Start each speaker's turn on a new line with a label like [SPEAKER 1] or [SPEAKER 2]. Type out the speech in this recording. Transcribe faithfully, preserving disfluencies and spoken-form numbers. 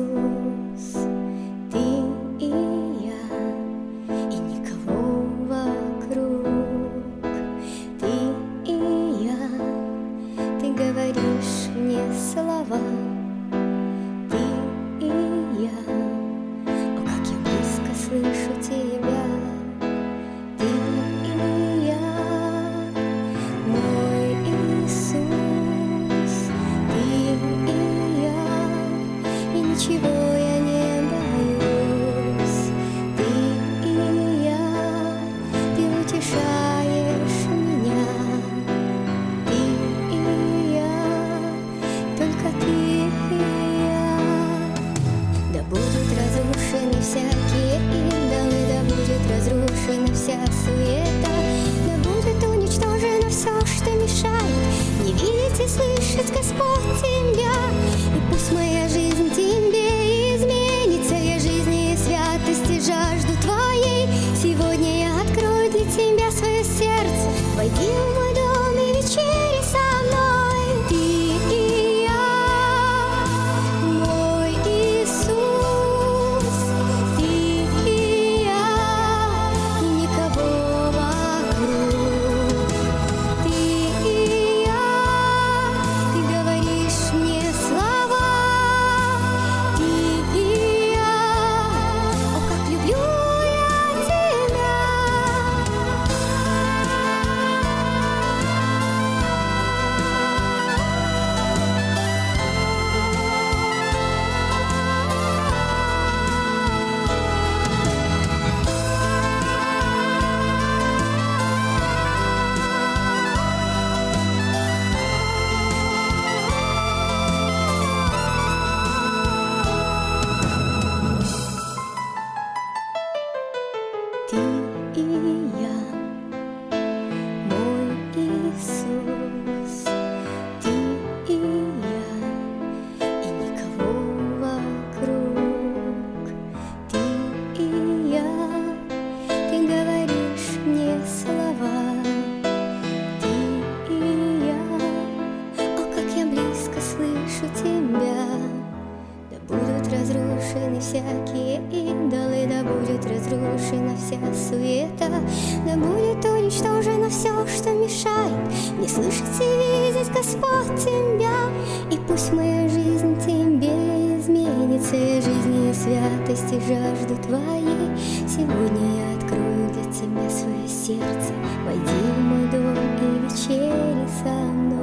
[SPEAKER 1] Иисус, Ты и я, и никого вокруг. Ты и я, Ты говоришь мне слова. Ты и я, о, как я близко слышу Тебя. Ты и я, мой Иисус. Ты и я, и ничего я не боюсь. Ты и я, Ты утешаешь меня. Ты и я, только Ты и я. Да будут разрушены всякие идолы, да будет разрушена вся суета, да будет уничтожено все, что мешает не видеть и слышать, Господь, Тебя. И пусть моя жизнь Тебе изменится, я жизни и святости жажду Твоей. Сегодня я открою для Тебя свое сердце, войди в мой дом и вечери со мной. Ты и я, мой Иисус. Ты и я, и никого вокруг. Ты и я, Ты говоришь мне слова. Ты и я, о, как люблю я Тебя. Ты и я, мой Иисус. Ты и я, и никого вокруг. Ты и я, Ты говоришь мне слова. Ты и я, о, как я близко слышу Тебя. Да будут разрушены всякие идолы, да будет разрушена вся суета, да будет уничтожено все, что мешает мне слышать и видеть, Господь, Тебя. И пусть моя жизнь Тебе изменится, я жизни и святости жажду Твоей. Сегодня я открою для Тебя свое сердце, войди в мой дом и вечери со мной.